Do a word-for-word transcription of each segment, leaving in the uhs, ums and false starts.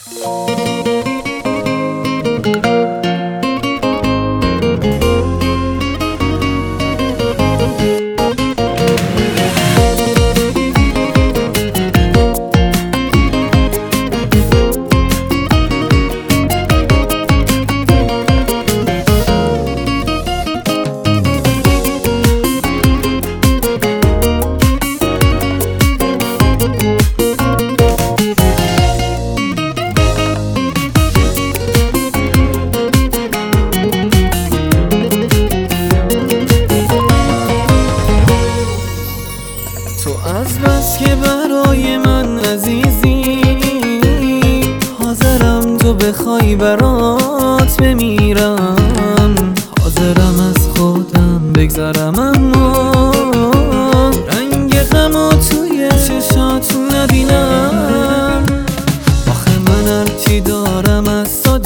تو از بس که برای من عزیزی، حاضرم تو بخوای برات بمیرم، حاضرم از خودم بگذرم، اما رنگ غمو توی چشات نبینم. آخه من هرچی دارم از تو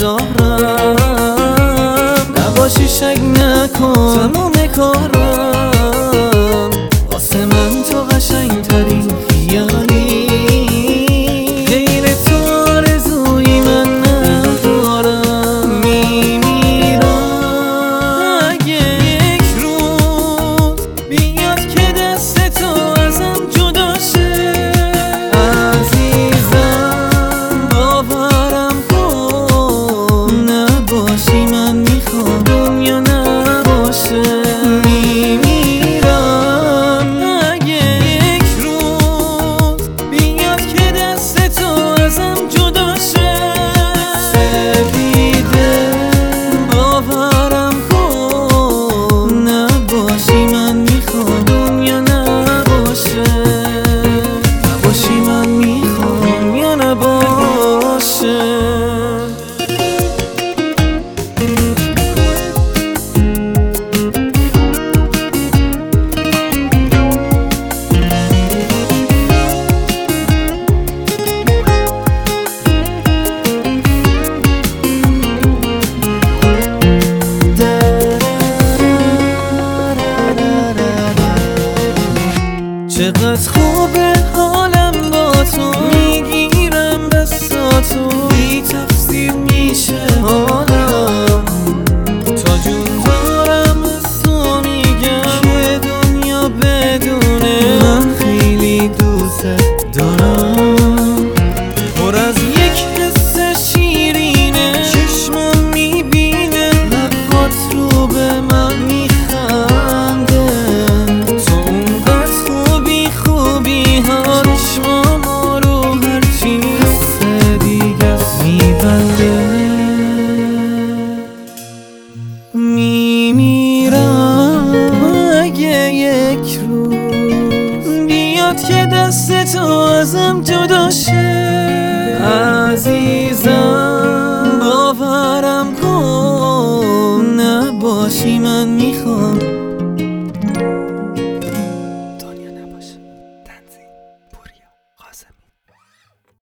دارم، نباشی شک نکن تمام کارم، واسه من تو قشنگ ترین خیالی، غیر تو آرزوی من ندارم. میمیرم اگه یک روز بیاد که دست تو ازم جدا شه، عزیزم باورم کن نباشی من میخوام دنیا نباشه. چقدر خوبه حالم با تو، میگیرم دستاتو، بی تفسیر میشه حالم، تا جون دارم از تو میگم که دنیا بدونه من خیلی دوست دارم. پر از یک حس شیرینه چشمم میبینه، لبات رو به من میخنده، تو اونقدر چشمامو رو هرچی حس دیگه میبنده. میمیرم اگه یک روز بیاد که دست تو ازم جدا شه، عزیزم باورم کن نباشی من میخوام